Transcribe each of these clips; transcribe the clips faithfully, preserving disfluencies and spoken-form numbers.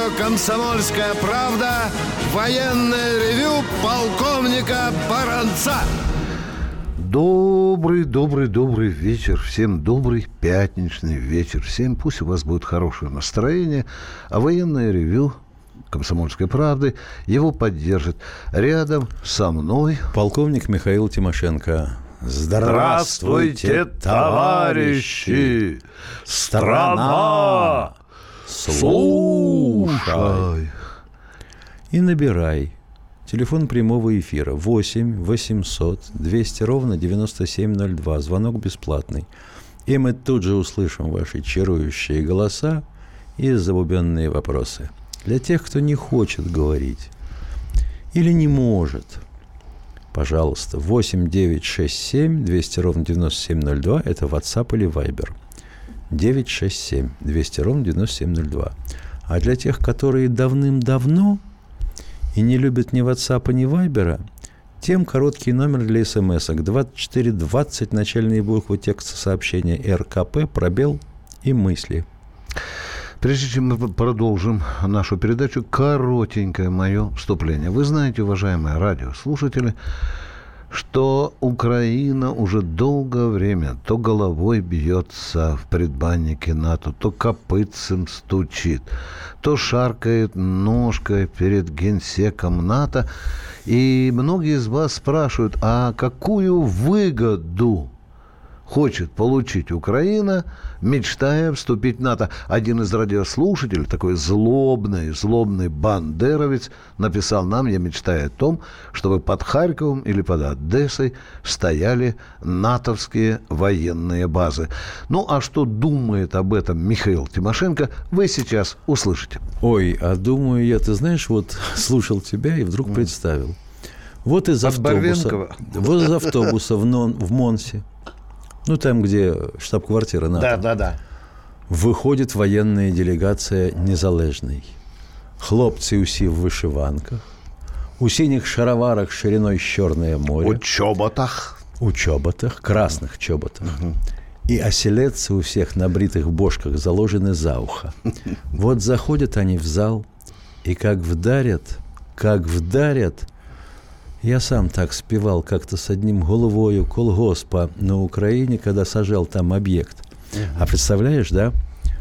«Комсомольская правда». Военное ревю полковника Баранца. Добрый, добрый, добрый вечер. Всем добрый пятничный вечер. Всем пусть у вас будет хорошее настроение. А военное ревю «Комсомольской правды» его поддержит. Рядом со мной полковник Михаил Тимошенко. Здравствуйте, товарищи! Страна! Слушай! И набирай. Телефон прямого эфира восемь восемьсот двести ровно девяносто семь ноль два. Звонок бесплатный. И мы тут же услышим ваши чарующие голоса и забубенные вопросы. Для тех, кто не хочет говорить или не может, пожалуйста, восемь девятьсот шестьдесят семь двести ровно девяносто семь ноль два. Это WhatsApp или Viber. девятьсот шестьдесят семь двести ровно девяносто семь ноль два. А для тех, которые давным-давно и не любят ни WhatsApp, ни Viber, тем короткий номер для смс-ок двадцать четыре двадцать, начальные буквы текста сообщения РКП, пробел и мысли. Прежде чем мы продолжим нашу передачу, коротенькое мое вступление. Вы знаете, уважаемые радиослушатели, что Украина уже долгое время то головой бьется в предбаннике НАТО, то копытцем стучит, то шаркает ножкой перед генсеком НАТО. И многие из вас спрашивают, а какую выгоду хочет получить Украина, мечтая вступить в НАТО? Один из радиослушателей, такой злобный, злобный бандеровец, написал нам: я мечтаю о том, чтобы под Харьковом или под Одессой стояли натовские военные базы. Ну, а что думает об этом Михаил Тимошенко, вы сейчас услышите. Ой, а думаю я, ты знаешь, вот слушал тебя и вдруг представил. Вот из автобуса, вот из автобуса в, Нон, в Монсе, ну, там, где штаб-квартира НАТО. Да, да, да. Выходит военная делегация Незалежной. Хлопцы усі в вишиванках, у синих шароварах шириной с Черное море. У чоботах. У чоботах, красных чоботах. Угу. И оселедцы у всех на бритых бошках заложены за ухо. Вот заходят они в зал, и как вдарят, как вдарят... Я сам так спевал как-то с одним головою колгоспа на Украине, когда сажал там объект. Uh-huh. А представляешь, да?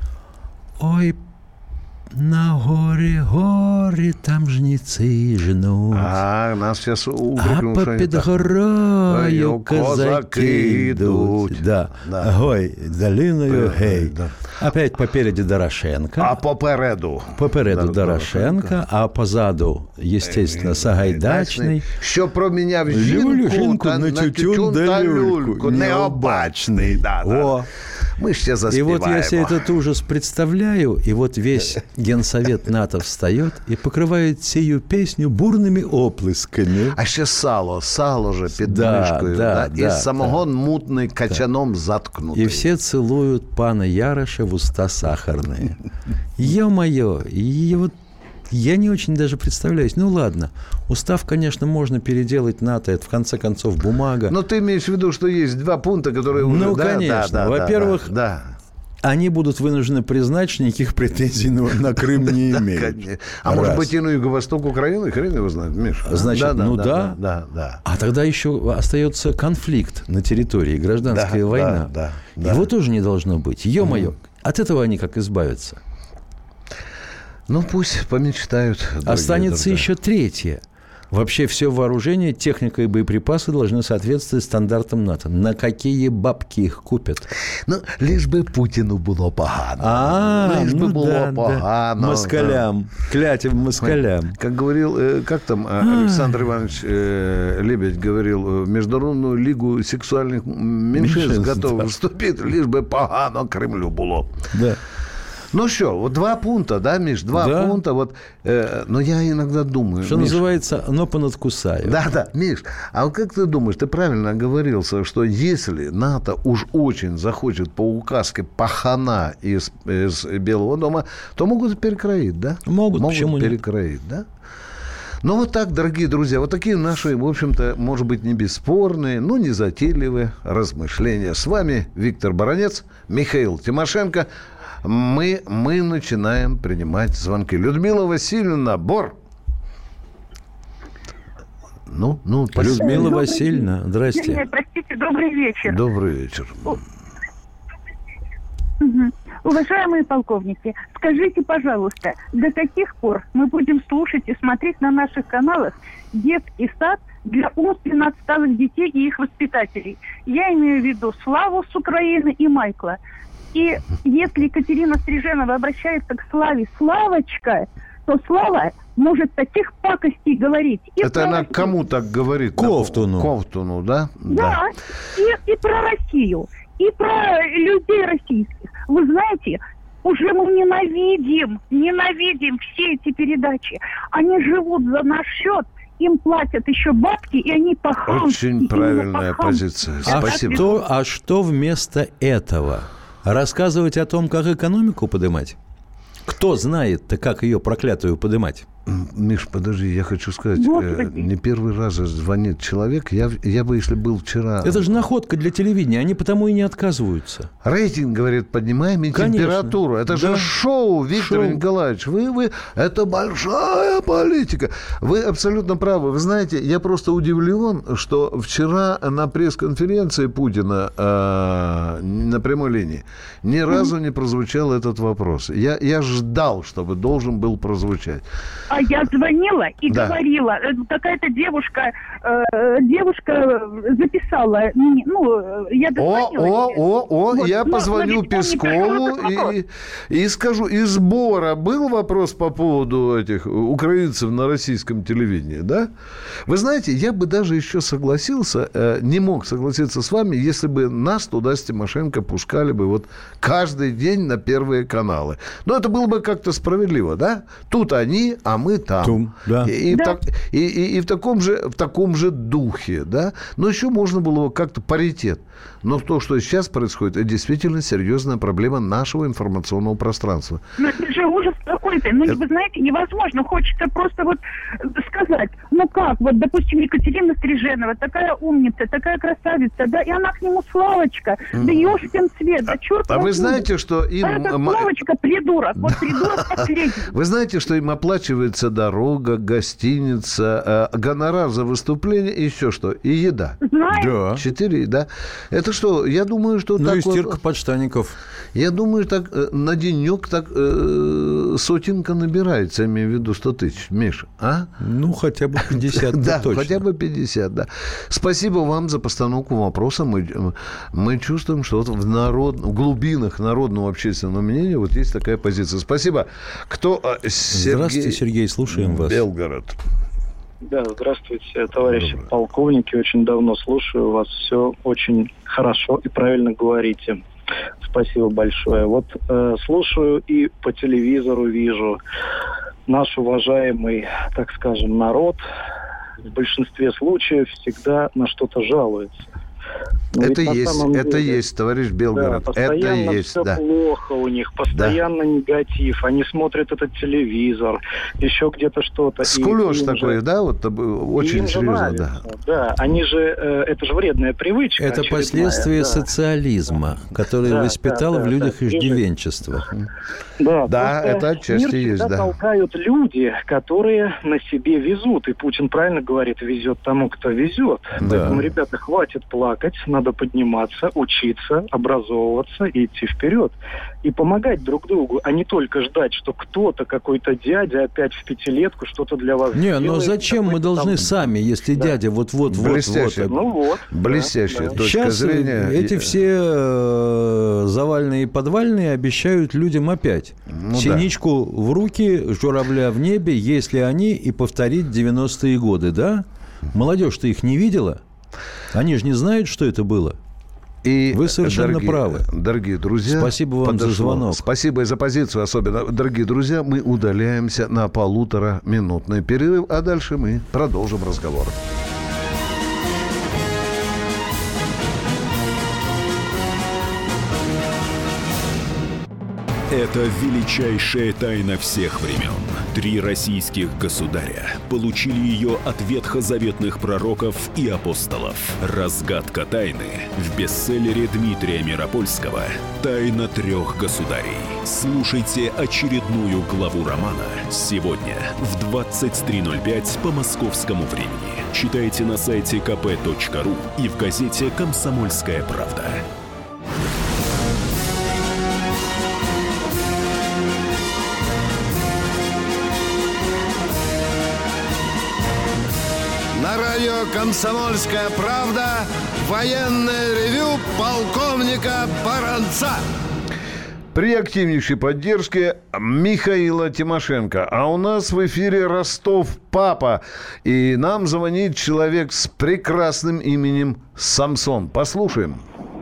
Ой, на горе, горе, там жнецы жнут. А, нас сейчас укрикнут. А попід горою козаки идут. Да. Да. Гой, долиною, гей. Да. Опять попереди Дорошенко. А попереду? Попереду да, Дорошенко, Дорошенко, а позаду, естественно, Сагайдачний. Що проміняв жінку на, на тютюн та люльку. Необачний. Да, да. О. Мы ще заспеваем. И вот я себе этот ужас представляю, и вот весь Генсовет НАТО встает и покрывает сию песню бурными оплесками. А ще сало, сало же під да, мишкою, да, да, і да, самогон да. мутний качаном да. заткнутый. И все целуют пана Яроша в уста сахарные. Ё-моё, и вот я не очень даже представляюсь. Ну, ладно. Устав, конечно, можно переделать НАТО. Это, в конце концов, бумага. Но ты имеешь в виду, что есть два пункта, которые уже... Ну, да, конечно. Да, да, Во-первых, да, да. они будут вынуждены признать, что никаких претензий на Крым не имеют. А может быть, и на юго-восток Украины? Хрен его знает, Миша. Значит, ну да. Да, да. А тогда еще остается конфликт на территории, гражданская война. Его тоже не должно быть. Ё-моё. От этого они как избавятся? Ну, пусть помечтают. Останется друзья. Еще третье. Вообще все вооружение, техника и боеприпасы должны соответствовать стандартам НАТО. На какие бабки их купят? Ну, лишь бы Путину было погано. А, лишь ну бы было да, погано. Да. Москалям. Клятим москалям. Как говорил, как там Александр Иванович Лебедь говорил, в Международную лигу сексуальных меньшинств готов да. вступить, лишь бы погано Кремлю было. Да. Ну что, вот два пункта, да, Миш, два да. пункта, вот, э, но я иногда думаю... Что Миш, называется, но понадкусаю. Да, да, Миш, а вот как ты думаешь, ты правильно оговорился, что если НАТО уж очень захочет по указке пахана из, из Белого дома, то могут перекроить, да? Могут, могут почему перекроить, нет? Да? Ну, вот так, дорогие друзья, вот такие наши, в общем-то, может быть, не бесспорные, но не затейливые размышления. С вами Виктор Баранец, Михаил Тимошенко. мы, мы начинаем принимать звонки. Людмила Васильевна, Бор. Ну, ну, Людмила добрый Васильевна, день. здрасте. Нет, простите, добрый вечер. Добрый вечер. Угу. Уважаемые полковники, скажите, пожалуйста, до каких пор мы будем слушать и смотреть на наших каналах детский сад для умственно отсталых детей и их воспитателей? Я имею в виду Славу с Украины и Майкла. И если Екатерина Стриженова обращается к Славе «Славочка», то Слава может таких пакостей говорить. И Это она Россию. кому так говорит? Ковтуну. Ковтуну, да? Да, И, и про Россию, и про людей российских. Вы знаете, уже мы ненавидим, ненавидим все эти передачи. Они живут за наш счет, им платят еще бабки, и они по-хамски. Очень правильная позиция. А Спасибо. что, а что вместо этого? Рассказывать о том, как экономику поднимать? Кто знает-то, как ее проклятую поднимать? Миш, подожди, я хочу сказать, э, не первый раз звонит человек. Я, я бы, если был вчера... Это же находка для телевидения, они потому и не отказываются. Рейтинг, говорит, поднимаем и Конечно. температуру. Это Да. же шоу, Виктор Шоу. Николаевич. Вы, вы, это большая политика. Вы абсолютно правы. Вы знаете, я просто удивлен, что вчера на пресс-конференции Путина э, на прямой линии ни разу не прозвучал этот вопрос. Я, я ждал, чтобы должен был прозвучать. А я звонила и Да. говорила, э, какая-то девушка, э, девушка записала, мне, ну, э, я О, дозвонилась. о, о, о, Вот, я но- позвоню но ведь он не Пескову пришел этот и, и скажу, из Бора был вопрос по поводу этих украинцев на российском телевидении, да? Вы знаете, я бы даже еще согласился, э, не мог согласиться с вами, если бы нас туда с Тимошенко пускали бы вот каждый день на первые каналы. Но это было бы как-то справедливо, да? Тут они, а мы там. Тум, да. И, и в Да. так- и- и- и в таком же, в таком же духе, да? Но еще можно было как-то паритет. Но то, что сейчас происходит, это действительно серьезная проблема нашего информационного пространства. Ну, это же ужас какой-то. Ну, Это- вы знаете, невозможно. Хочется просто вот сказать, ну как, вот, допустим, Екатерина Стриженова, такая умница, такая красавица, да, и она к нему Славочка, да ёшкин цвет, да черт А вы возьми. знаете, что им... А эта м- Славочка придурок, вот придурок последний. Вы знаете, что им оплачивается дорога, гостиница, э, гонорар за выступление и еще что? И еда. Знаешь, Да. Четыре, да? Это что? Я думаю, что Ну так и вот- стирка подштанников. Я думаю, так э, на денек так э, сотенка набирается, я имею в виду сто тысяч. Миша, а? Ну, хотя бы пятьдесят Да, точно. хотя бы пятьдесят, да. Спасибо вам за постановку вопроса. Мы, мы чувствуем, что вот в, народ, в глубинах народного общественного мнения вот есть такая позиция. Спасибо. Кто? э, Сергей... Здравствуйте, Сергей, слушаем вас. Белгород. Да, здравствуйте, товарищи Доброе. полковники. Очень давно слушаю вас. Все очень хорошо и правильно говорите. Спасибо большое. Вот э, слушаю и по телевизору вижу наш уважаемый, так скажем, народ в большинстве случаев всегда на что-то жалуется. Но Это ведь на есть, самом это деле- есть, товарищ Да, Белгород. это постоянно есть, все да. плохо у них, постоянно негатив. Они смотрят этот телевизор, еще где-то что-то. и Скулёж им такой, же- да, вот э, очень им же серьезно, да. нравится, да. Они же, э, это же вредная привычка. Это очередная, последствия да. социализма, который Да, воспитал да, в да, людях да. иждивенчество. Да, Да, просто это отчасти мир есть, всегда да. толкают люди, которые на себе везут. И Путин правильно говорит, везет тому, кто везет. Да. Поэтому, ребята, хватит плакать, надо подниматься, учиться, образовываться и идти вперед. И помогать друг другу, а не только ждать, что кто-то, какой-то дядя опять в пятилетку что-то для вас Не, но сделает, зачем мы какой-то должны там- сами, если Да. дядя вот-вот, вот, Блестяще. вот. Ну вот. Блестящая да, да. точка Сейчас зрения. эти все э, завальные и подвальные обещают людям опять Ну да. синичку в руки, журавля в небе, если они и повторить девяностые годы, да? Молодежь-то их не видела? Они же не знают, что это было. И, Вы совершенно дорогие, правы. Дорогие друзья. Спасибо вам за звонок. Спасибо и за позицию особенно. Дорогие друзья, мы удаляемся на полутораминутный перерыв, а дальше мы продолжим разговор. Это величайшая тайна всех времен. Три российских государя получили ее от ветхозаветных пророков и апостолов. Разгадка тайны в бестселлере Дмитрия Миропольского «Тайна трех государей». Слушайте очередную главу романа сегодня в двадцать три ноль пять по московскому времени. Читайте на сайте ка пэ точка ру и в газете «Комсомольская правда». На радио «Комсомольская правда» военное ревю полковника Баранца. При активнейшей поддержке Михаила Тимошенко. А у нас в эфире Ростов папа. И нам звонит человек с прекрасным именем Самсон. Послушаем.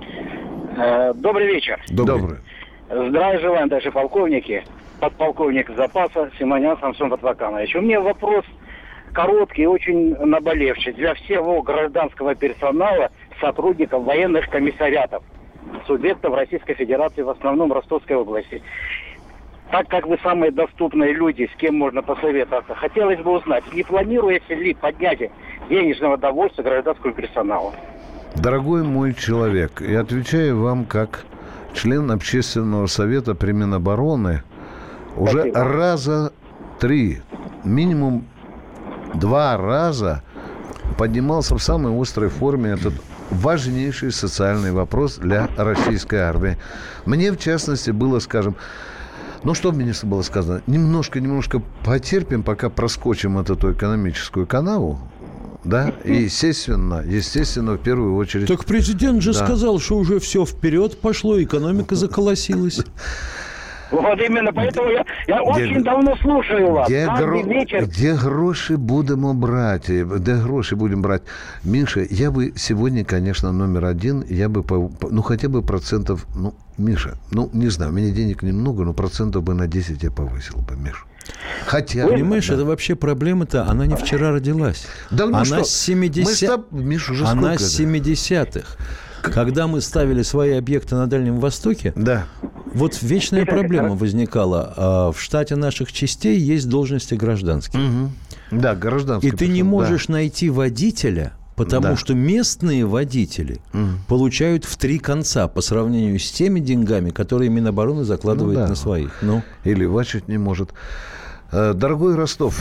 Добрый вечер. Добрый. Добрый. Здравия желаем, даже полковники. Подполковник запаса Симонян Самсон Батваканович. У меня вопрос короткий и очень наболевший для всего гражданского персонала, сотрудников военных комиссариатов, субъектов Российской Федерации, в основном Ростовской области. Так как вы самые доступные люди, с кем можно посоветоваться, хотелось бы узнать, не планируете ли поднятие денежного довольствия гражданскому персоналу? Дорогой мой человек, я отвечаю вам как член общественного совета при Минобороны уже Спасибо. раза три, минимум два раза поднимался в самой острой форме этот важнейший социальный вопрос для российской армии. Мне, в частности, было, скажем, ну, что мне было сказано? Немножко-немножко потерпим, пока проскочим вот эту экономическую канаву, да, и, естественно, естественно, в первую очередь... Так президент же да. сказал, что уже все вперед пошло, экономика заколосилась. Вот именно, поэтому я, я очень давно слушаю вас. Где, гро... где гроши будем брать? Где гроши будем брать? Миша, я бы сегодня, конечно, номер один, я бы, по... ну, хотя бы процентов, ну, Миша, ну, не знаю, у меня денег немного, но процентов бы на десять я повысил бы, Миша. Хотя, понимаешь, да. это вообще проблема-то, она не вчера родилась. Да, ну она что? с семидесятых. Миша, уже она сколько, с семидесятых. Когда мы ставили свои объекты на Дальнем Востоке, да. вот вечная проблема возникала. В штате наших частей есть должности гражданские. Угу. Да, гражданские. И ты не можешь да. найти водителя, потому да. что местные водители угу. получают в три конца по сравнению с теми деньгами, которые Минобороны закладывает ну, да. на своих. Ну. И левачить не может. Дорогой Ростов,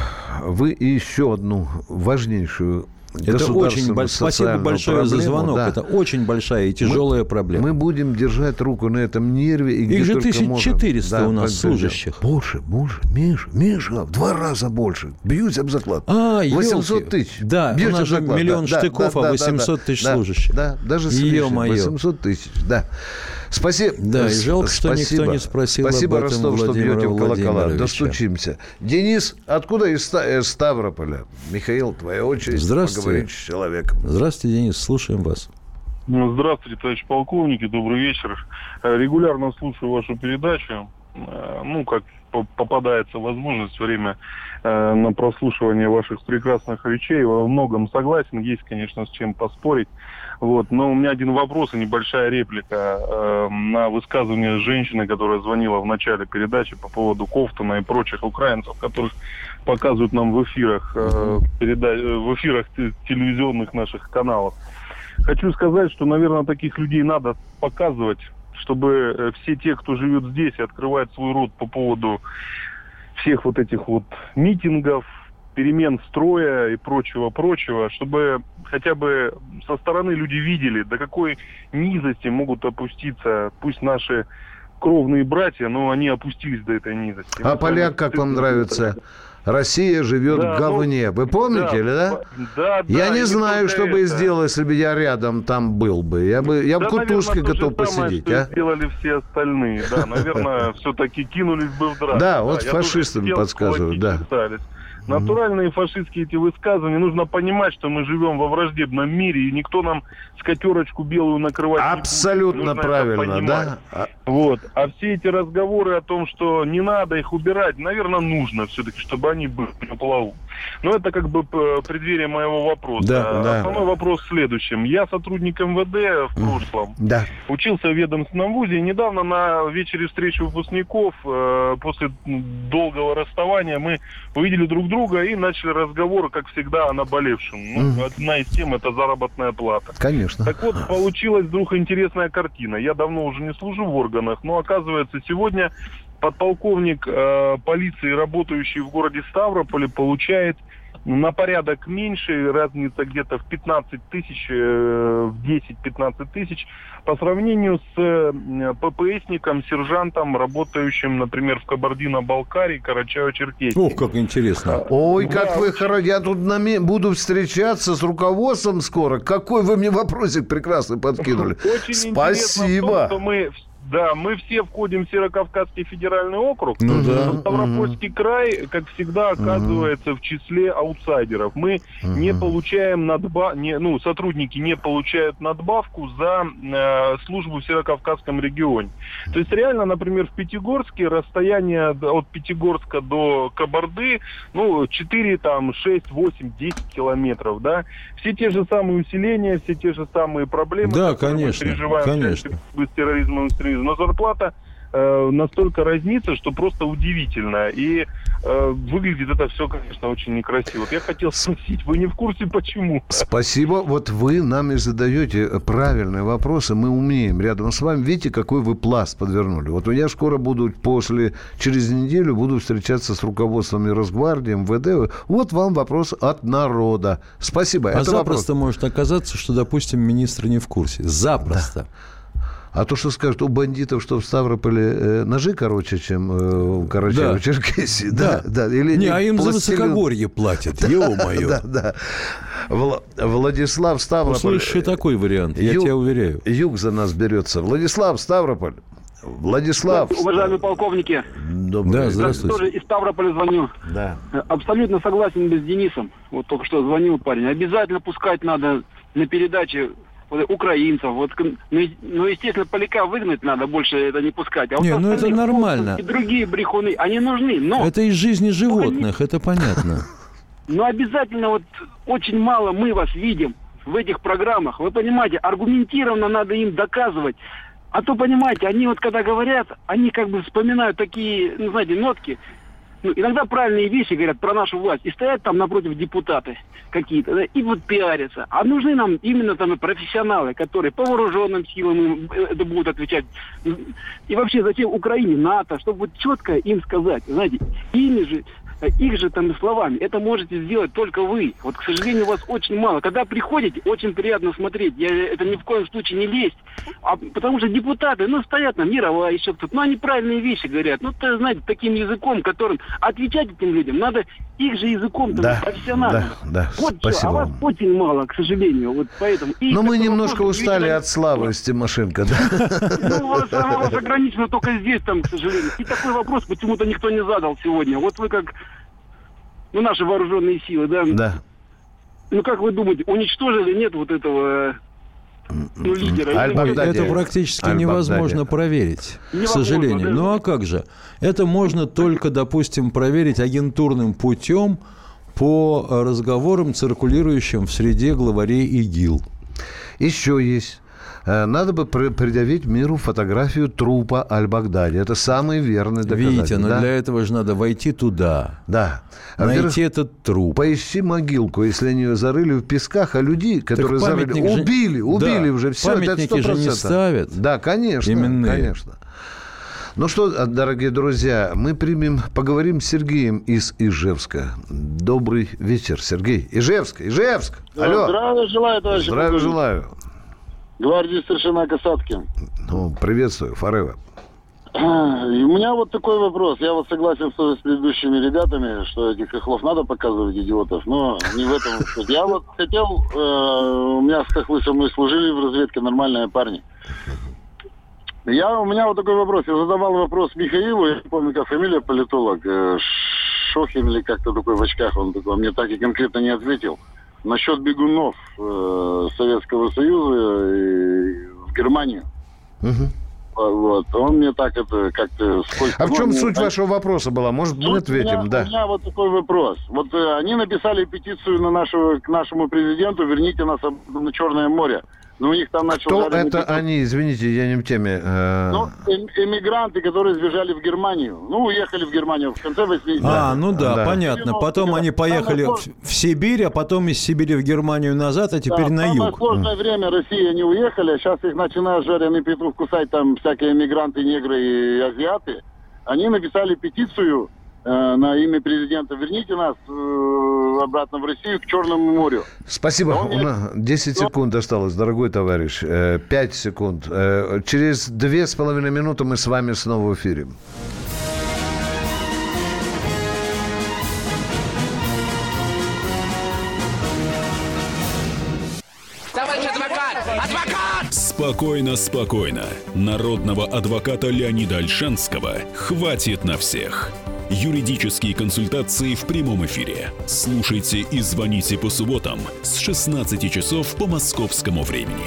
вы еще одну важнейшую это очень большое. Спасибо большое проблему, за звонок. Да. Это очень большая и тяжелая мы, проблема. Мы будем держать руку на этом нерве. И их же тысяча четыреста да, у нас служащих. Больше, больше. Миша, Миша, в два раза больше. Бьюсь об заклад. А, восемьсот тысяч. Да, бьюсь у нас же миллион да, штыков, да, да, а восемьсот да, тысяч да, служащих. Да, даже с восемьсот тысяч, да. Спасибо. Да, и жалко, Спасибо. что никто не спросил Спасибо, об этом Ростов, что бьете в колокола. Достучимся. Денис, откуда из Ставрополя? Михаил, твоя очередь. Здравствуйте. Поговорить с человеком. Здравствуйте, Денис, слушаем вас. Здравствуйте, товарищ полковники, добрый вечер. Регулярно слушаю вашу передачу. Ну, как попадается возможность, время на прослушивание ваших прекрасных речей. Во многом согласен, есть, конечно, с чем поспорить. Вот. Но у меня один вопрос и небольшая реплика э, на высказывание женщины, которая звонила в начале передачи по поводу Ковтуна и прочих украинцев, которых показывают нам в эфирах, э, переда... в эфирах телевизионных наших каналов. Хочу сказать, что, наверное, таких людей надо показывать, чтобы все те, кто живет здесь и открывает свой рот по поводу всех вот этих вот митингов, перемен строя и прочего-прочего, чтобы хотя бы со стороны люди видели, до какой низости могут опуститься, пусть наши кровные братья, но они опустились до этой низости. А поляк, как вам нравится? Россия живет да, в говне. Вы помните, да, или да? Да, я да, не знаю, что бы сделал, если бы я рядом там был бы. Я бы, я да, бы кутузкой готов посидеть. А? Сделали все остальные. Да, наверное, все-таки кинулись бы в драку. Да, вот фашистам подсказывают, да. Натуральные фашистские эти высказывания. Нужно понимать, что мы живем во враждебном мире, и никто нам скатерочку белую накрывать абсолютно не будет. Нужно правильно, да? Вот. А все эти разговоры о том, что не надо их убирать, наверное, нужно все-таки, чтобы они были на плаву. Но это как бы преддверие моего вопроса. Да, да. Основной вопрос в следующем. Я сотрудник эм вэ дэ в прошлом. Да. Учился в ведомственном вузе. И недавно на вечере встречи выпускников, э, после долгого расставания, мы увидели друг друга и начали разговор, как всегда, о наболевшем. Ну, mm. Одна из тем – это заработная плата. Конечно. Так вот, получилась вдруг интересная картина. Я давно уже не служу в органах, но, оказывается, сегодня подполковник э, полиции, работающий в городе Ставрополе, получает на порядок меньше, разница где-то в пятнадцать тысяч, э, в десять-пятнадцать тысяч, по сравнению с э, ППСником, сержантом, работающим, например, в Кабардино-Балкарии, Карачаево-Черкесии. Ох, как интересно. Ой, да, как вы хорошо. Я тут на... буду встречаться с руководством скоро. Какой вы мне вопросик прекрасный подкинули. Очень спасибо. Том, что мы... Да, мы все входим в Северокавказский федеральный округ. Ну да. Ставропольский угу. край, как всегда, оказывается угу. в числе аутсайдеров. Мы угу. не получаем надбавку, ну, сотрудники не получают надбавку за э, службу в Северокавказском регионе. То есть реально, например, в Пятигорске расстояние от Пятигорска до Кабарды, ну, четыре, там, шесть, восемь, десять километров, да. Все те же самые усиления, все те же самые проблемы. Да, конечно, мы переживаем конечно. с терроризмом и экстремизмом. Но зарплата э, настолько разнится, что просто удивительно. И э, выглядит это все, конечно, очень некрасиво. Вот я хотел спросить, вы не в курсе, почему? Спасибо. Вот вы нам и задаете правильные вопросы. Мы умеем рядом с вами. Видите, какой вы пласт подвернули. Вот я скоро буду после, через неделю буду встречаться с руководством и Росгвардии, эм вэ дэ. Вот вам вопрос от народа. Спасибо. А это запросто вопрос. может оказаться, что, допустим, министр не в курсе. Запросто. Да. А то, что скажут, у бандитов, что в Ставрополе э, ножи короче, чем э, у Карачаево-Черкесии. Да. Да, да. Или не, а им пластилин... за высокогорье платят, ё-моё. Да, да. Вла... Владислав, Ставрополь. Услышишь и такой вариант, я Юг... тебя уверяю. Юг за нас берется. Владислав, Ставрополь. Владислав. Уважаемые полковники. Добрый. Да, здравствуйте. Тоже из Ставрополя звоню. Да. Абсолютно согласен с Денисом. Вот только что звонил парень. Обязательно пускать надо на передаче украинцев. Вот, ну, ну, естественно, поляка выгнать надо, больше это не пускать. А не, вот ну это нормально. И другие брехуны, они нужны, но... Это из жизни животных, это понятно. Но обязательно вот очень мало мы вас видим в этих программах. Вы понимаете, аргументированно надо им доказывать. А то, понимаете, они вот когда говорят, они как бы вспоминают такие, ну, знаете, нотки. Ну, иногда правильные вещи говорят про нашу власть. И стоят там напротив депутаты какие-то, да, и вот пиарятся. А нужны нам именно там профессионалы, которые по вооруженным силам им это будут отвечать. И вообще, зачем Украине НАТО, чтобы вот четко им сказать, знаете, ими же, их же там словами, это можете сделать только вы. Вот, к сожалению, вас очень мало. Когда приходите, очень приятно смотреть. Я это ни в коем случае не лезть. А, потому что депутаты, ну, стоят там, Мировая, еще кто-то. Ну, они правильные вещи говорят. Ну, то, знаете, таким языком, которым отвечать этим людям надо их же языком, да, профессионально. Да, да, вот спасибо что, а вас вам. очень мало, к сожалению. Вот поэтому. И но мы немножко вопрос, устали видимо, от славы с Тимошенко, да? Ну, у вас, у вас ограничено только здесь, там, к сожалению. И такой вопрос почему-то никто не задал сегодня. Вот вы как... Ну, наши вооруженные силы, да? Да. Ну, как вы думаете, уничтожили, нет вот этого, ну, лидера? Ой, это практически Аль-Багдади. невозможно проверить, Невозможно, к сожалению. да? Ну, а как же? Это можно только, допустим, проверить агентурным путем по разговорам, циркулирующим в среде главарей ИГИЛ. Еще есть. Надо бы предъявить миру фотографию трупа Аль-Багдади. Это самый верный доказательство. Видите, но да? для этого же надо войти туда. Да. Найти этот труп. Поищи могилку, если они ее зарыли в песках, а людей, которые зарыли, же... убили, убили да. уже. Все, памятники это же не ставят. Да, конечно. Именные. Конечно. Ну что, дорогие друзья, мы примем, поговорим с Сергеем из Ижевска. Добрый вечер, Сергей. Ижевск, Ижевск. Алло. Здравия желаю, товарищи. Здравия желаю. Гвардии старшина Касаткин. Ну, приветствую, Форева. У меня вот такой вопрос. Я вот согласен с предыдущими ребятами, что этих хохлов надо показывать, идиотов, но не в этом. Я вот хотел, э, у меня как вы со мной служили в разведке, нормальные парни. Я, у меня вот такой вопрос. Я задавал вопрос Михаилу, я не помню, как фамилия, политолог, э, Шохин или как-то такой в очках, он такой, мне так и конкретно не ответил. Насчет бегунов э, Советского Союза и в Германию. Угу. Вот. Он мне так это как-то... А в чем мне... суть вашего вопроса была? Может, мы ответим, у меня, да. У меня вот такой вопрос. Вот э, они написали петицию на нашего, к нашему президенту «Верните нас на Черное море». Но у них там начал... Кто это они? Извините, я не в теме. Э... Ну, эм- эмигранты, которые сбежали в Германию. Ну, уехали в Германию в конце восьмидесятых. А, ну да, да. понятно. Потом они поехали в, в Сибирь, а потом из Сибири в Германию назад, а теперь да, на юг. В сложное время России они уехали, а сейчас их начинают жареный петух кусать там всякие эмигранты, негры и азиаты. Они написали петицию э, на имя президента «Верните нас э, обратно в Россию к Черному морю». Спасибо. У нас десять секунд осталось, дорогой товарищ. пять секунд. Через две с половиной минуты мы с вами снова в эфире. Товарищ адвокат! Адвокат! Спокойно, спокойно. Народного адвоката Леонида Ольшанского хватит на всех. Юридические консультации в прямом эфире. Слушайте и звоните по субботам с шестнадцати часов по московскому времени.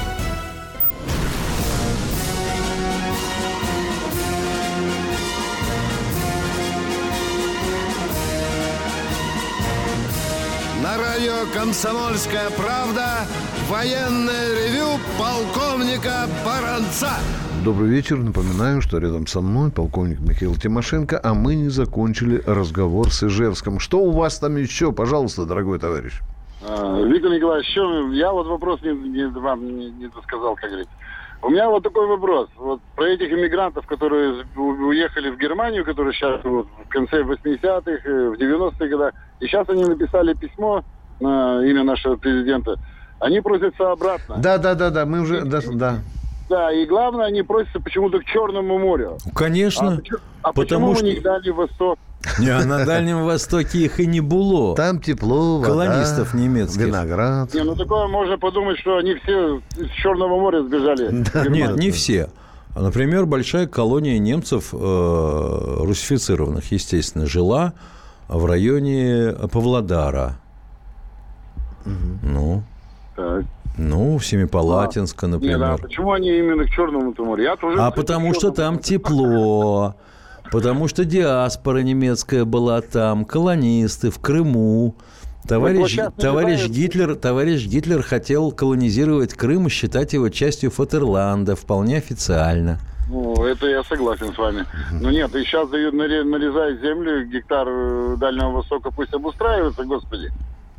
На радио «Комсомольская правда» военное ревю полковника Баранца. Добрый вечер. Напоминаю, что рядом со мной полковник Михаил Тимошенко, а мы не закончили разговор с Ижевском. Что у вас там еще? Пожалуйста, дорогой товарищ. А, Виктор Николаевич, что, я вот вопрос не, не, вам не, не досказал, как говорится. У меня вот такой вопрос. Вот про этих иммигрантов, которые уехали в Германию, которые сейчас вот, в конце восьмидесятых, в девяностых годах, и сейчас они написали письмо на имя нашего президента, они просятся обратно. Да, да, да, да, мы уже... Да, да. Да, и главное, они просятся почему-то к Черному морю. Конечно. А, а потому почему что... у них Дальний Восток? Не, а на Дальнем Востоке их и не было. Там тепло, вода, колонистов немецких. Виноград. Не, ну такое можно подумать, что они все из Черного моря сбежали. Да. Нет, не все. Например, большая колония немцев, э, русифицированных, естественно, жила в районе Павлодара. Угу. Ну... Так. Ну, в Семипалатинска, например. Нет, а почему они именно к Черному морю? Я тоже, а кстати, потому что там тепло, потому что диаспора немецкая была там, колонисты в Крыму. Товарищ, вот товарищ, Гитлер, товарищ Гитлер хотел колонизировать Крым и считать его частью Фатерланда, вполне официально. Ну, это я согласен с вами. Но нет, и сейчас дают, нарезают землю, гектар Дальнего Востока пусть обустраивается, господи.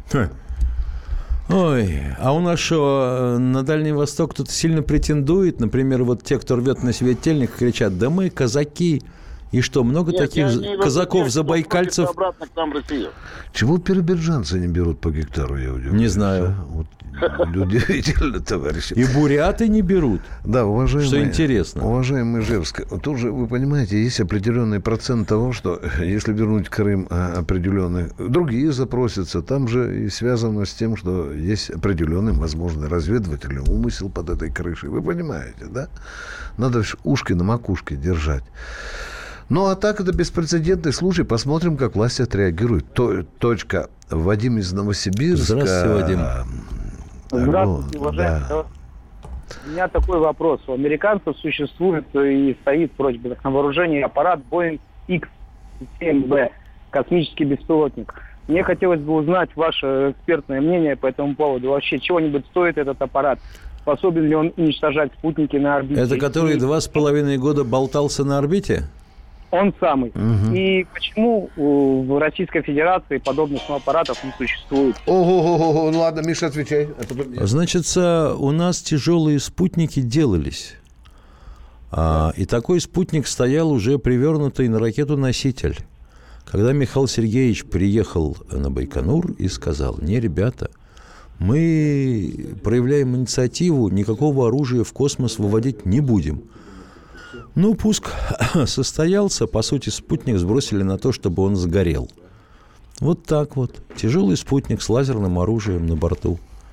Ой, а у нас что, на Дальний Восток кто-то сильно претендует? Например, вот те, кто рвет на светильник, кричат, да мы казаки. И что, много Нет, таких казаков-забайкальцев? Обратно к нам в Россию. Чего биробиджанцы не берут по гектару, я удивляюсь? Не знаю. Вот, удивительно, товарищи. И буряты не берут. Да, уважаемый. Что интересно. Уважаемый Ижевск, тут же, вы понимаете, есть определенный процент того, что если вернуть Крым определенных, другие запросятся. Там же и связано с тем, что есть определенный, возможно, разведывательный умысел под этой крышей. Вы понимаете, да? Надо ушки на макушке держать. Ну, а так это беспрецедентный случай. Посмотрим, как власти отреагируют. Точка. Вадим из Новосибирска. Здравствуйте, Вадим. Здравствуйте, уважаемый. Да. У меня такой вопрос. У американцев существует и стоит вроде бы на вооружении аппарат Boeing икс семь бэ, космический беспилотник. Мне хотелось бы узнать ваше экспертное мнение по этому поводу. Вообще, чего-нибудь стоит этот аппарат? Способен ли он уничтожать спутники на орбите? Это который и... два с половиной года болтался на орбите? Он самый. Угу. И почему в Российской Федерации подобных аппаратов не существует? Ого-го-го, ладно, Миша, отвечай. Значит, у нас тяжелые спутники делались. А, и такой спутник стоял уже привернутый на ракету-носитель. Когда Михаил Сергеевич приехал на Байконур и сказал, не, ребята, мы проявляем инициативу, никакого оружия в космос выводить не будем. Ну, пуск состоялся. По сути, спутник сбросили на то, чтобы он сгорел. Вот так вот. Тяжелый спутник с лазерным оружием на борту.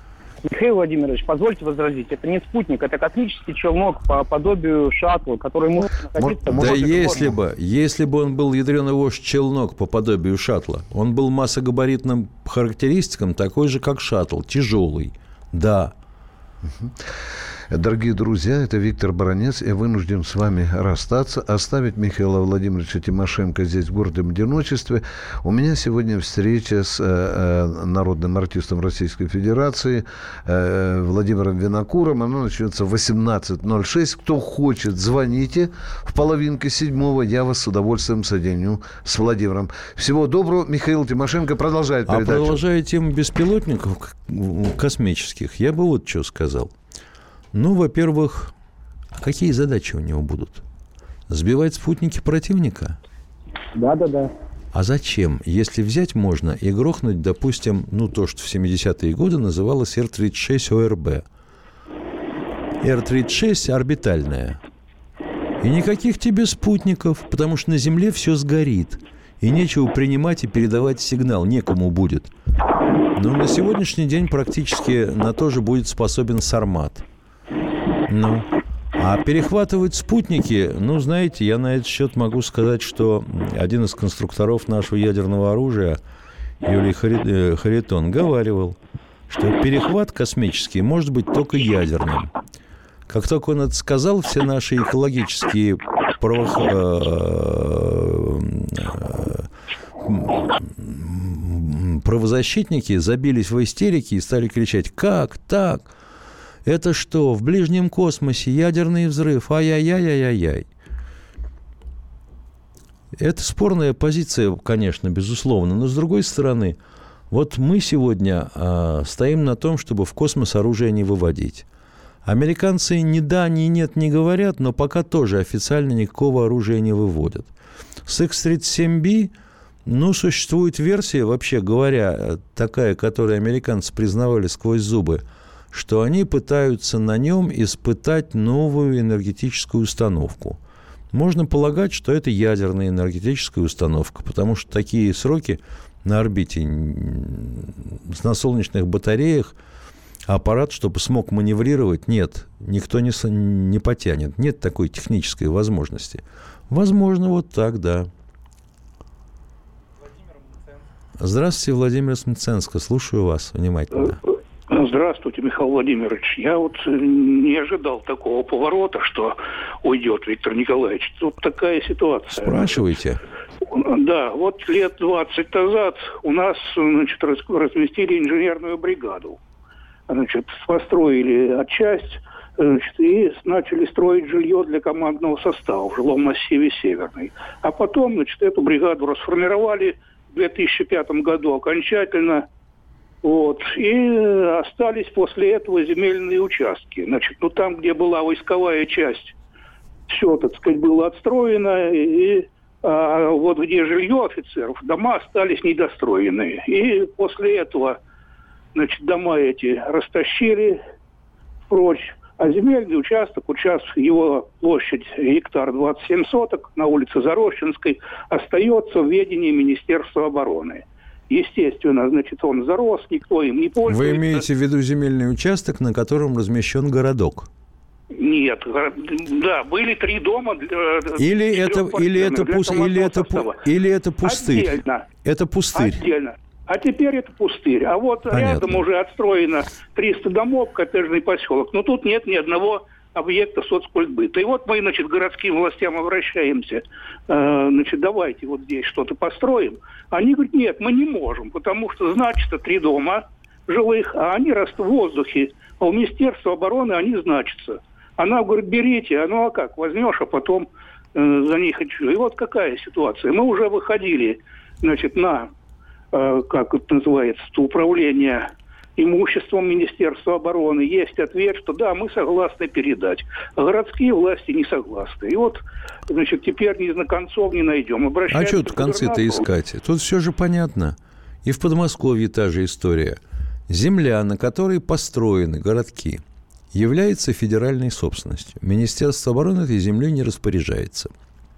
Михаил Владимирович, позвольте возразить. Это не спутник, это космический челнок по подобию шаттла, который может находиться... Да если бы, если бы он был ядреный вождь челнок по подобию шаттла, он был массогабаритным характеристикам такой же, как шаттл, тяжелый. Да. Дорогие друзья, это Виктор Баранец. Я вынужден с вами расстаться, оставить Михаила Владимировича Тимошенко здесь, в гордом одиночестве. У меня сегодня встреча с э, народным артистом Российской Федерации э, Владимиром Винокуром. Она начнется в восемнадцать ноль шесть. Кто хочет, звоните. В половинке седьмого я вас с удовольствием соединю с Владимиром. Всего доброго. Михаил Тимошенко продолжает передачу. А продолжая тему беспилотников космических, я бы вот что сказал. Ну, во-первых, какие задачи у него будут? Сбивать спутники противника? Да-да-да. А зачем? Если взять можно и грохнуть, допустим, ну, то, что в семидесятые годы называлось Эр тридцать шесть О Эр Бэ. Эр тридцать шесть орбитальная. И никаких тебе спутников, потому что на Земле все сгорит. И нечего принимать и передавать сигнал, некому будет. Но на сегодняшний день практически на то же будет способен Сармат. Ну, а перехватывать спутники, ну, знаете, я на этот счет могу сказать, что один из конструкторов нашего ядерного оружия, Юлий Харитон, говаривал, что перехват космический может быть только ядерным. Как только он это сказал, все наши экологические право... правозащитники забились в истерике и стали кричать: «Как так? Это что, в ближнем космосе ядерный взрыв? Ай-яй-яй-яй-яй». Это спорная позиция, конечно, безусловно. Но, с другой стороны, вот мы сегодня а, стоим на том, чтобы в космос оружие не выводить. Американцы ни да, ни нет не говорят, но пока тоже официально никакого оружия не выводят. С Икс тридцать семь Би, ну, существует версия, вообще говоря, такая, которую американцы признавали сквозь зубы, что они пытаются на нем испытать новую энергетическую установку. Можно полагать, что это ядерная энергетическая установка, потому что такие сроки на орбите на солнечных батареях аппарат, чтобы смог маневрировать, нет, никто не, не потянет. Нет такой технической возможности. Возможно, вот так, да. Здравствуйте, Владимир Мценск. Слушаю вас внимательно. Здравствуйте, Михаил Владимирович. Я вот не ожидал такого поворота, что уйдет Виктор Николаевич. Тут такая ситуация. Спрашивайте. Да, вот лет двадцать назад у нас, значит, разместили инженерную бригаду. Значит, построили отчасть, значит, и начали строить жилье для командного состава в жилом массиве Северный. А потом, значит, эту бригаду расформировали в две тысячи пятом году окончательно. Вот. И остались после этого земельные участки. Значит, ну там, где была войсковая часть, все, так сказать, было отстроено. И а вот где жилье офицеров, дома остались недостроенные. И после этого, значит, дома эти растащили прочь. А земельный участок, участок, его площадь гектар двадцать семь соток на улице Зарощенской, остается в ведении Министерства обороны. Естественно, значит, он зарос, никто им не пользуется. Вы имеете в виду земельный участок, на котором размещен городок? Нет, да, были три дома для, или это, или это, пуст, или, это, или это пустырь? Отдельно. Это пустырь. Отдельно. А теперь это пустырь. А вот Понятно. Рядом уже отстроено триста домов, коттеджный поселок. Но тут нет ни одного объекта соцкультбыта. И вот мы, значит, к городским властям обращаемся. Э, значит, давайте вот здесь что-то построим. Они говорят, нет, мы не можем, потому что значится три дома жилых, а они растут в воздухе. А у Министерства обороны они значатся. Она говорит, берите, а ну а как, возьмешь, а потом э, за них хочу. И вот какая ситуация. Мы уже выходили, значит, на, э, как это называется, управление имуществом Министерства обороны. Есть ответ, что да, мы согласны передать. А городские власти не согласны. И вот, значит, теперь ни на концов не найдем. А что тут концы-то искать? Тут все же понятно. И в Подмосковье та же история. Земля, на которой построены городки, является федеральной собственностью. Министерство обороны этой землей не распоряжается.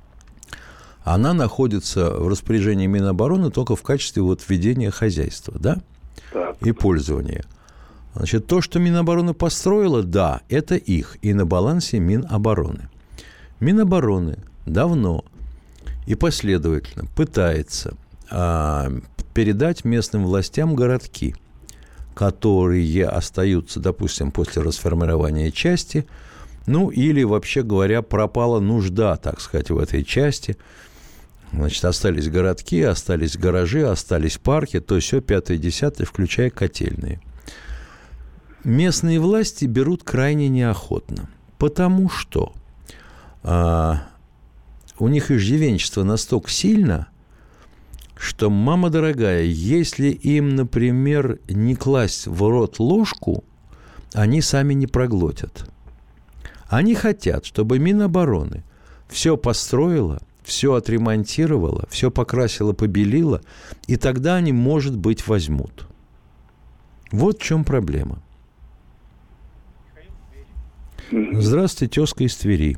Она находится в распоряжении Минобороны только в качестве вот ведения хозяйства, да? Так. И пользования. Значит, то, что Минобороны построила, да, это их, и на балансе Минобороны. Минобороны давно и последовательно пытается а, передать местным властям городки, которые остаются, допустим, после расформирования части, ну, или, вообще говоря, пропала нужда, так сказать, в этой части. Значит, остались городки, остались гаражи, остались парки, то все пятое, десятое, включая котельные. Местные власти берут крайне неохотно, потому что а, у них иждивенчество настолько сильно, что, мама дорогая, если им, например, не класть в рот ложку, они сами не проглотят. Они хотят, чтобы Минобороны все построила, все отремонтировала, все покрасила, побелила, и тогда они, может быть, возьмут. Вот в чем проблема. Здравствуйте, тезка из Твери.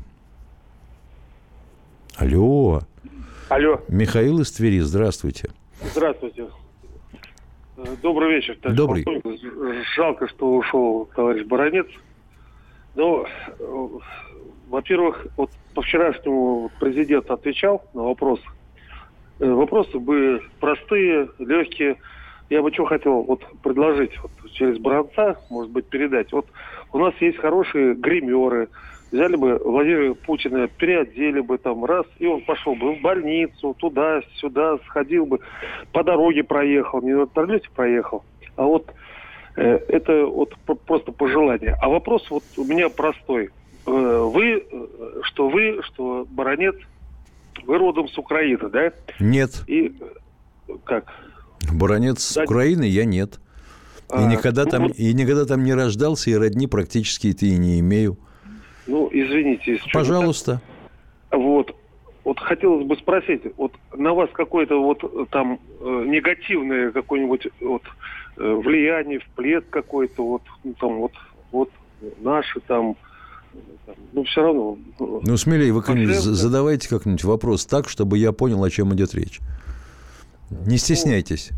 Алло. Алло. Михаил из Твери, здравствуйте. Здравствуйте. Добрый вечер. Добрый. Жалко, что ушел товарищ Баранец. Но, во-первых, вот по вчерашнему президент отвечал на вопросы. Вопросы были простые, легкие. Я бы что хотел вот предложить вот, через Баранца, может быть, передать. Вот у нас есть хорошие гримеры. Взяли бы Владимира Путина, переодели бы там раз, и он пошел бы в больницу, туда-сюда, сходил бы, по дороге проехал, не на вертолете проехал. А вот э, это вот просто пожелание. А вопрос вот у меня простой. Э, вы, что вы, что Баранец, вы родом с Украины, да? Нет. И как? Баранец с да, Украины, я нет. И, а, никогда ну, там, вот... и никогда там не рождался, и родни практически-то и не имею. Ну, извините. Пожалуйста. Вот. Вот хотелось бы спросить, вот на вас какое-то вот там э, негативное какое-нибудь вот э, влияние, вплет какой-то, вот, ну, там вот, вот наши там, там, ну, все равно. Ну, смелее, вы как-нибудь задавайте как-нибудь вопрос так, чтобы я понял, о чем идет речь. Не стесняйтесь.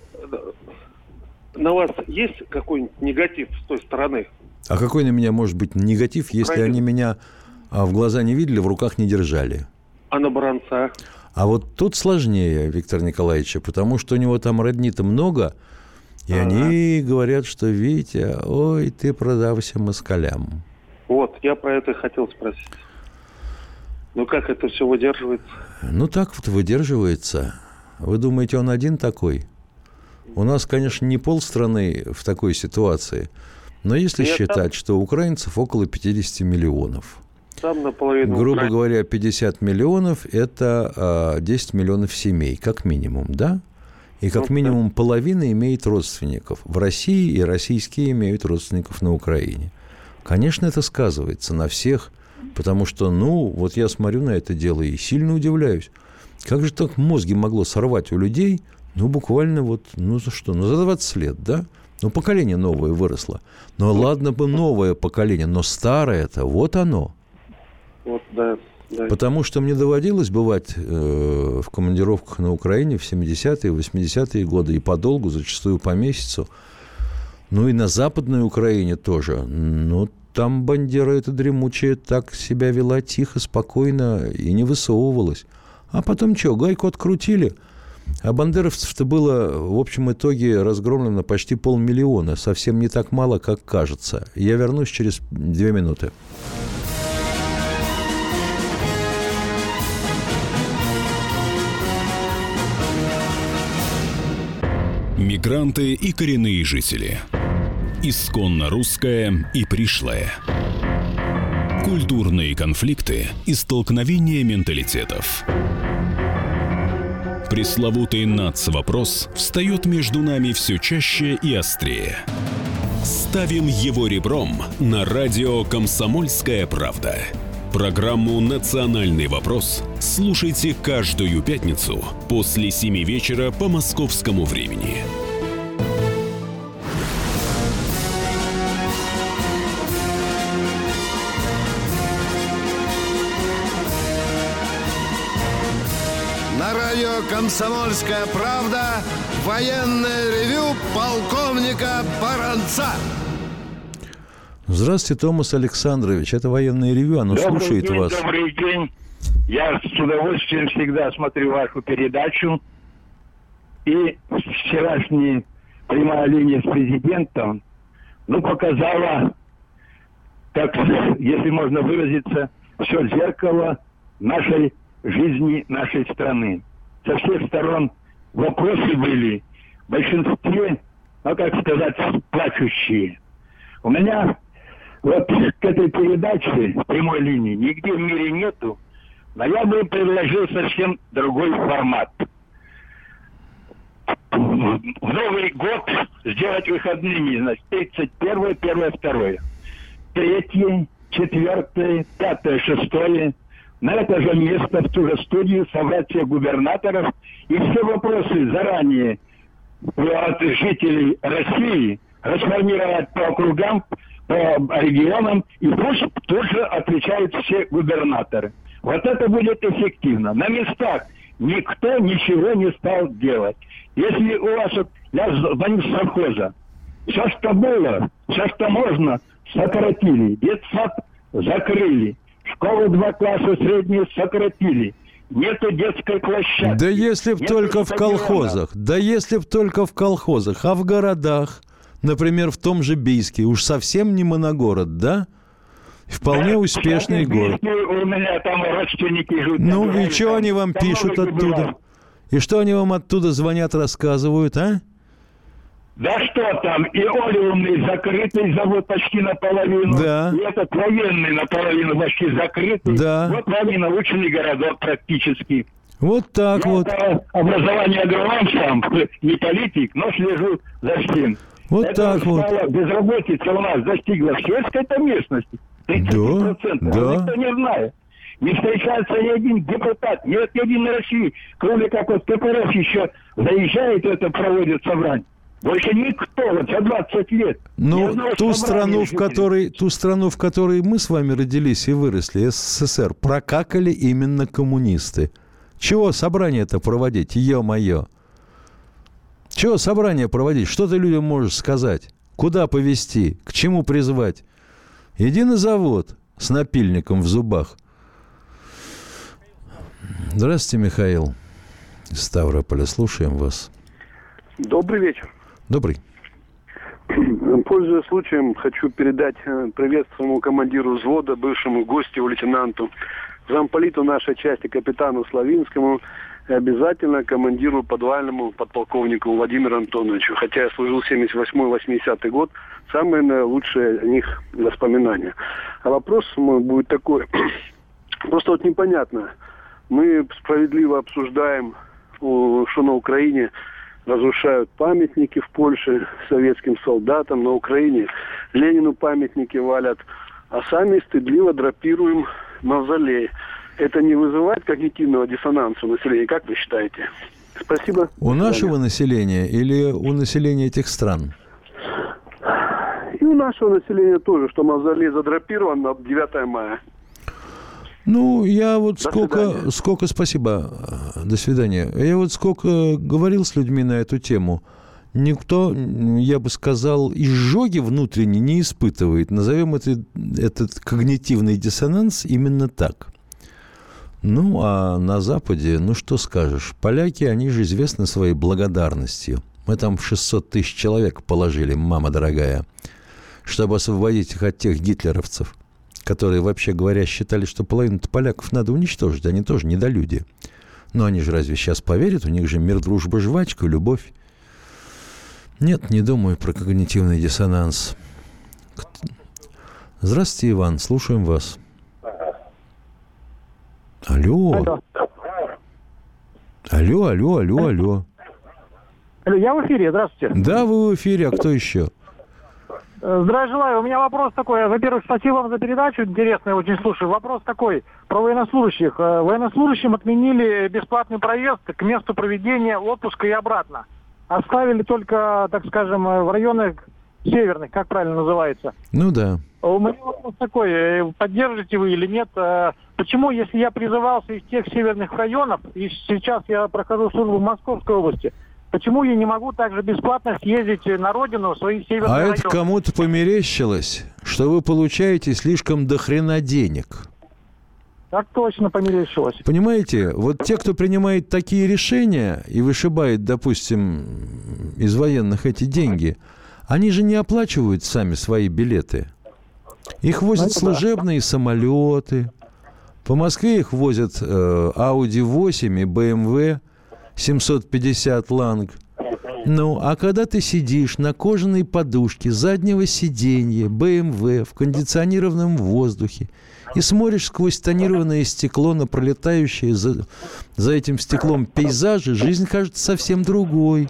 На вас есть какой-нибудь негатив с той стороны? А какой на меня может быть негатив, если Украина. Они меня в глаза не видели, в руках не держали? А на Баранца? А вот тут сложнее, Виктор Николаевич, потому что у него там родни-то много, и А-а-а. Они говорят, что, Витя, ой, ты продався москалям. Вот, я про это и хотел спросить. Ну, как это все выдерживается? Ну, так вот выдерживается. Вы думаете, он один такой? У нас, конечно, не полстраны в такой ситуации. Но если я считать, там... что украинцев около пятьдесят миллионов, там наполовину грубо Украины. говоря, пятьдесят миллионов – это а, десять миллионов семей, как минимум, да? И как ну, минимум да. половина имеет родственников в России, и российские имеют родственников на Украине. Конечно, это сказывается на всех, потому что, ну, вот я смотрю на это дело и сильно удивляюсь. Как же так мозги могло сорвать у людей, ну, буквально вот, ну, за что, ну, за двадцать лет, да? Ну, поколение новое выросло. Но ладно бы новое поколение, но старое-то, вот оно. Вот, да, да. Потому что мне доводилось бывать э, в командировках на Украине в семидесятые, восьмидесятые годы, и подолгу, зачастую по месяцу. Ну, и на Западной Украине тоже. Ну, там бандера эта дремучая так себя вела тихо, спокойно и не высовывалась. А потом что, гайку открутили? А бандеровцев-то было в общем итоге разгромлено почти полмиллиона. Совсем не так мало, как кажется. Я вернусь через две минуты. Мигранты и коренные жители. Исконно русское и пришлое. Культурные конфликты и столкновения менталитетов. Пресловутый нацвопрос встает между нами все чаще и острее. Ставим его ребром на радио «Комсомольская правда». Программу «Национальный вопрос» слушайте каждую пятницу после семи вечера по московскому времени. На радио «Комсомольская правда» военное ревю полковника Баранца. Здравствуйте, Томас Александрович. Это военное ревю, оно добрый слушает день, вас. Добрый день. Я с удовольствием всегда смотрю вашу передачу. И вчерашняя прямая линия с президентом, ну, показала, так, если можно выразиться, все зеркало нашей жизни, нашей страны. Со всех сторон вопросы были, в большинстве, ну, как сказать, плачущие. У меня вот к этой передаче прямой линии нигде в мире нету, но я бы предложил совсем другой формат. В Новый год сделать выходными, значит, тридцать первое, первое, второе. Третье, четвертое, пятое, шестое. На это же место, в ту же студию, собрать всех губернаторов и все вопросы заранее от жителей России расформировать по округам, по регионам, и пусть тоже отвечают все губернаторы. Вот это будет эффективно. На местах никто ничего не стал делать. Если у вас, вот, я звоню с совхоза, все, что было, все, что можно, сократили. Детсад закрыли. Школы два класса средние сократили. Нету детской площадки. Да если б только в колхозах. Да если б только в колхозах. А в городах, например, в том же Бийске, уж совсем не моногород, да? Вполне да, успешный город. У меня там родственники живут. Ну и что они вам пишут оттуда? Бывает. И что они вам оттуда звонят, рассказывают, а? Да что там, и олеумный закрытый завод почти наполовину, да. И этот военный наполовину почти закрытый. Да. Вот вами научный городок практически. Вот так Я вот. Образование агроном сам, не политик, но слежу за всем. Вот это так вот. Безработица у нас достигла в сельской-то местности. тридцать процентов. Да, да. Никто не знает. Не встречается ни один депутат, ни один на России, кроме как вот КПРФ еще заезжает, это проводит собрание. Больше никто, вот за двадцать лет. Ну, ту страну, в которой, ту страну, в которой мы с вами родились и выросли, СССР, прокакали именно коммунисты. Чего собрание-то проводить, ё-моё? Чего собрание проводить? Что ты людям можешь сказать? Куда повезти? К чему призвать? Иди на завод с напильником в зубах. Здравствуйте, Михаил. Из Ставрополя. Слушаем вас. Добрый вечер. Добрый. Пользуясь случаем, хочу передать привет своему командиру взвода, бывшему гостю, лейтенанту, замполиту нашей части, капитану Славинскому, и обязательно командиру подвальному подполковнику Владимиру Антоновичу. Хотя я служил семьдесят восьмой — восьмидесятый год, самые лучшие о них воспоминания. А вопрос мой будет такой. Просто вот непонятно. Мы справедливо обсуждаем, что на Украине разрушают памятники в Польше советским солдатам, на Украине Ленину памятники валят, а сами стыдливо драпируем мавзолей. Это не вызывает когнитивного диссонанса у населения, как вы считаете? Спасибо. У нашего населения или у населения этих стран? И у нашего населения тоже, что мавзолей задрапирован на девятое мая. Ну, я вот До сколько, свидания. сколько, спасибо, до свидания. Я вот сколько говорил с людьми на эту тему, никто, я бы сказал, изжоги внутренне не испытывает. Назовем это, этот когнитивный диссонанс именно так. Ну, а на Западе, ну, что скажешь, поляки, они же известны своей благодарностью. Мы там шестьсот тысяч человек положили, мама дорогая, чтобы освободить их от тех гитлеровцев, которые, вообще говоря, считали, что половину поляков надо уничтожить. Они тоже недолюди. Но они же разве сейчас поверят? У них же мир, дружба, жвачка, любовь. Нет, не думаю про когнитивный диссонанс. Здравствуйте, Иван. Слушаем вас. Алло. Алло. Алло, алло, алло, алло. Алло, я в эфире, здравствуйте. Да, вы в эфире, а кто еще? Здравия желаю. У меня вопрос такой. Во-первых, спасибо вам за передачу. Интересно, я очень слушаю. Вопрос такой про военнослужащих. Военнослужащим отменили бесплатный проезд к месту проведения отпуска и обратно. Оставили только, так скажем, в районах северных, как правильно называется. Ну да. У меня вопрос такой. Поддержите вы или нет? Почему, если я призывался из тех северных районов, и сейчас я прохожу службу в Московской области, почему я не могу также бесплатно съездить на родину в свои северные а районы? А это кому-то померещилось. что вы получаете слишком дохрена денег. Так точно, померещилось. Понимаете, вот те, кто принимает такие решения и вышибает, допустим, из военных эти деньги, они же не оплачивают сами свои билеты. Их возят ну, служебные да. самолеты. По Москве их возят э, Audi восемь и бэ эм вэ семьсот пятьдесят Lang. Ну, а когда ты сидишь на кожаной подушке заднего сиденья бэ эм вэ в кондиционированном воздухе и смотришь сквозь тонированное стекло на пролетающие за, за этим стеклом пейзажи, жизнь кажется совсем другой.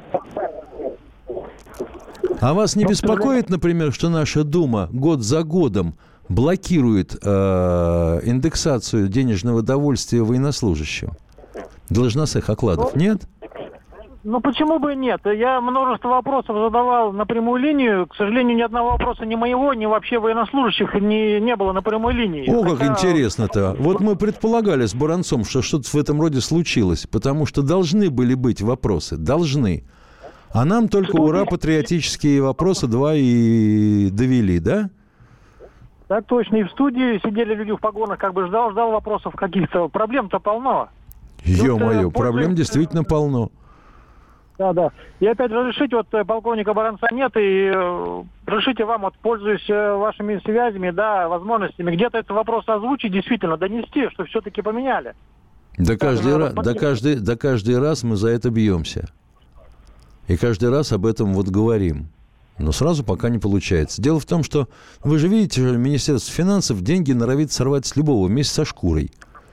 А вас не беспокоит, например, что наша Дума год за годом блокирует э, индексацию денежного довольствия военнослужащим? Должностных окладов нет? Ну, почему бы и нет? Я множество вопросов задавал на прямую линию. К сожалению, ни одного вопроса ни моего, ни вообще военнослужащих не, не было на прямой линии. О, Хотя... как интересно-то. Вот мы предполагали с Баранцом, что что-то в этом роде случилось, потому что должны были быть вопросы. Должны. А нам только ура, патриотические вопросы два и довели, да? Так точно. И в студии сидели люди в погонах, как бы ждал, ждал вопросов каких-то. Проблем-то полно. Ё-моё, проблем действительно полно. Да, да. И опять разрешите, вот полковника Баранца нет, и э, разрешите вам, вот пользуясь э, вашими связями, да, возможностями, где-то этот вопрос озвучить, действительно, донести, что все-таки поменяли. Да каждый, раз, да, каждый, да каждый раз мы за это бьемся. И каждый раз об этом вот говорим. Но сразу пока не получается. Дело в том, что вы же видите, что Министерство финансов деньги норовит сорвать с любого вместе со шкурой.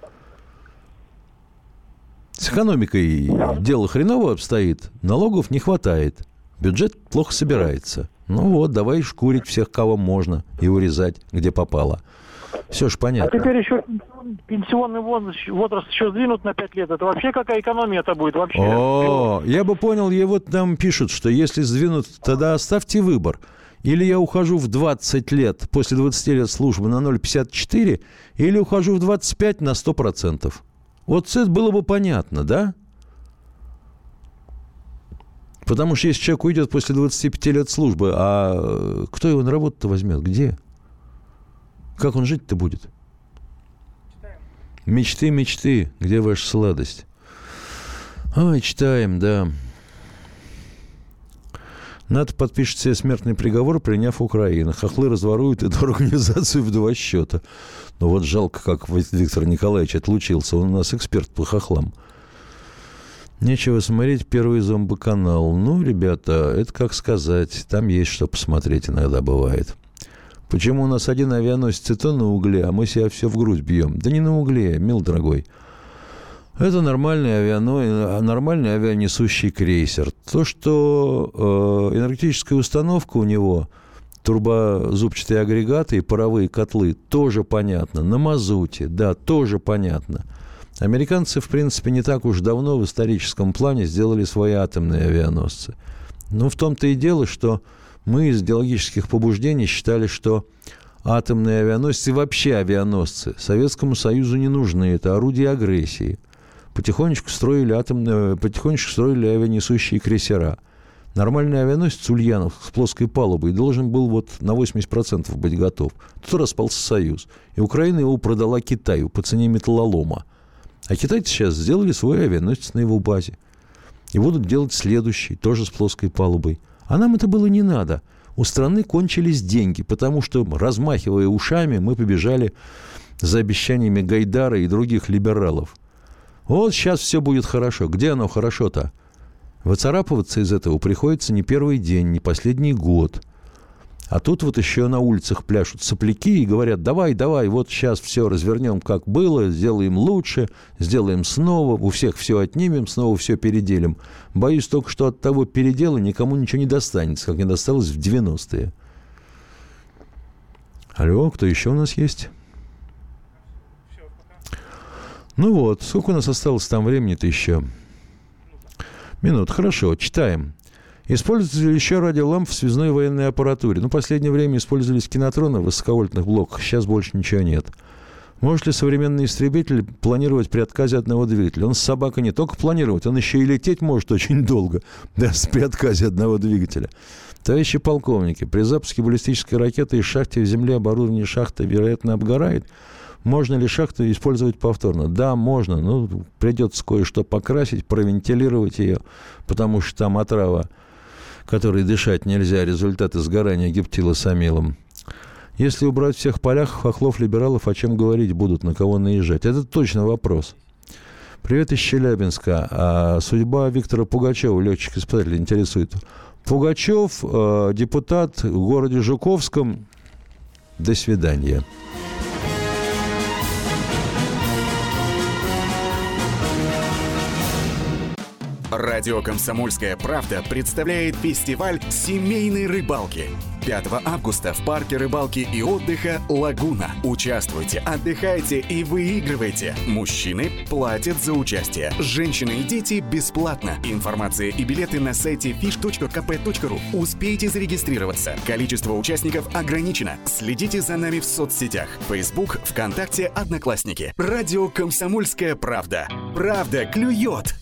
С экономикой дело хреново обстоит, налогов не хватает, бюджет плохо собирается. Ну вот, давай шкурить всех, кого можно, и урезать, где попало. Все ж понятно. А теперь еще пенсионный возраст, возраст еще сдвинут на пять лет. Это вообще какая экономия это будет вообще? О, я бы понял, я вот там пишут, что если сдвинут, тогда оставьте выбор. Или я ухожу в двадцать лет, после двадцати лет службы на ноль целых пятьдесят четыре, или ухожу в двадцать пять на сто процентов. Вот это было бы понятно, да? Потому что если человек уйдет после двадцати пяти лет службы, а кто его на работу-то возьмет? Где? Как он жить-то будет? Мечты, мечты. Где ваша сладость? Ой, читаем, да. НАТО подпишет себе смертный приговор, приняв Украину. Хохлы разворуют эту организацию в два счета. Но вот жалко, как Виктор Николаевич отлучился. Он у нас эксперт по хохлам. Нечего смотреть первый зомбоканал. Ну, ребята, это как сказать. Там есть что посмотреть, иногда бывает. Почему у нас один авианосец и то на угле, а мы себя все в грудь бьем? Да не на угле, мил дорогой. Это нормальный, авиано... нормальный авианесущий крейсер. То, что э, энергетическая установка у него, турбозубчатые агрегаты и паровые котлы, тоже понятно. На мазуте, да, тоже понятно. Американцы, в принципе, не так уж давно в историческом плане сделали свои атомные авианосцы. Но в том-то и дело, что мы из идеологических побуждений считали, что атомные авианосцы, вообще авианосцы, Советскому Союзу не нужны. Это орудие агрессии. Потихонечку строили, атомные, потихонечку строили авианесущие крейсера. Нормальный авианосец Ульянов с плоской палубой должен был вот на восемьдесят процентов быть готов. Тут распался Союз. И Украина его продала Китаю по цене металлолома. А китайцы сейчас сделали свой авианосец на его базе. И будут делать следующий, тоже с плоской палубой. А нам это было не надо. У страны кончились деньги, потому что, размахивая ушами, мы побежали за обещаниями Гайдара и других либералов. Вот сейчас все будет хорошо. Где оно хорошо-то? Выцарапываться из этого приходится не первый день, не последний год. А тут вот еще на улицах пляшут сопляки и говорят: давай, давай, вот сейчас все развернем, как было, сделаем лучше, сделаем снова, у всех все отнимем, снова все переделим. Боюсь только, что от того передела никому ничего не достанется, как не досталось в девяностые. Алло, кто еще у нас есть? Ну вот, сколько у нас осталось там времени-то еще? Минут, хорошо, читаем. Используются ли еще радиолампы в связной военной аппаратуре? Ну, в последнее время использовались кинотроны в высоковольтных блоках, сейчас больше ничего нет. Может ли современный истребитель планировать при отказе одного двигателя? Он с собакой не только планировать, он еще и лететь может очень долго, да, при отказе одного двигателя. Товарищи полковники, при запуске баллистической ракеты из шахты в земле оборудование шахты, вероятно, обгорает. Можно ли шахту использовать повторно? Да, можно. Но придется кое-что покрасить, провентилировать ее, потому что там отрава, которой дышать нельзя, результаты сгорания гептилосамилом. Если убрать всех полях, хохлов, либералов, о чем говорить будут, на кого наезжать? Это точно вопрос. Привет из Челябинска. А судьба Виктора Пугачева, летчик-испытатель, интересует. Пугачев, э, депутат в городе Жуковском. До свидания. Радио «Комсомольская правда» представляет фестиваль семейной рыбалки. пятого августа в парке рыбалки и отдыха «Лагуна». Участвуйте, отдыхайте и выигрывайте. Мужчины платят за участие. Женщины и дети бесплатно. Информация и билеты на сайте фиш точка ка пэ точка ру. Успейте зарегистрироваться. Количество участников ограничено. Следите за нами в соцсетях. Facebook, ВКонтакте, Одноклассники. Радио «Комсомольская правда». Правда клюет!